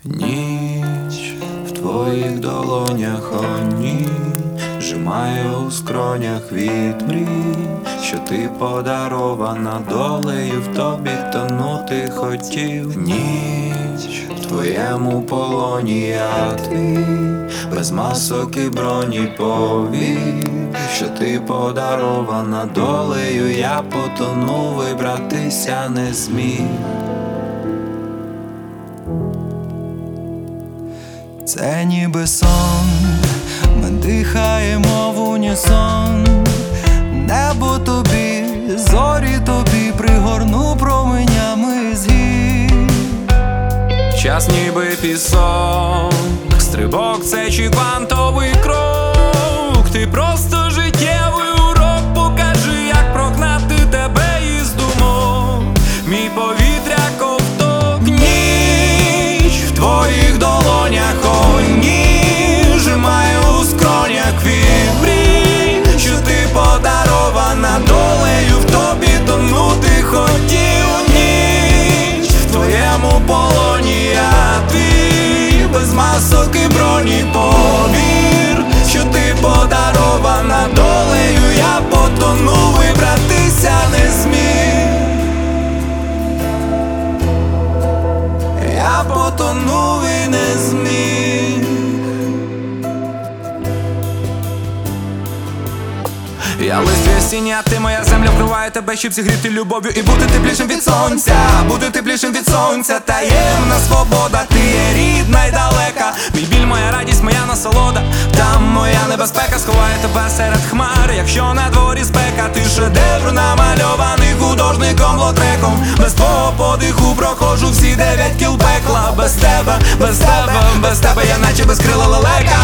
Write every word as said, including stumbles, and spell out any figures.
Ніч в твоїх долонях, о ні, зжимає у скронях від мрій, що ти подарована долею, в тобі тонути хотів. Ніч в твоєму полоні, я твій, без масок і броні, повір, що ти подарована долею, я потонув, вибратися не зміг. Це ніби сон, ми дихаємо в унісон. Небо тобі, зорі тобі, пригорну променями з гір. Час ніби пісок, стрибок це чи квантовий крок. Ти просто життєвий урок, покажи, як прогнати тебе із думок. Мій повітря ковток, ніч в твоїх долонях, о ні, зжимає у скронях від мрій, що ти подарована долею, в тобі тонути хотів. Ніч в твоєму полоні, я твій, без масок і броні, повір, що ти подарована долею, я потонув, вибратися не зміг. Я потонув і не зміг. Я лист весіння, ти моя земля, вкриває тебе, щоб зігріти любов'ю і бути теплішим від сонця, бути теплішим від сонця. Таємна свобода, ти є рідна й далека. Мій біль, моя радість, моя насолода. Там моя небезпека сховає тебе серед хмар. Якщо на дворі спека, ти шедевр, намальований художником лотреком. Без твого подиху проходжу всі дев'ять кіл пекла. Без тебе, без тебе, без тебе я наче безкрила лелека.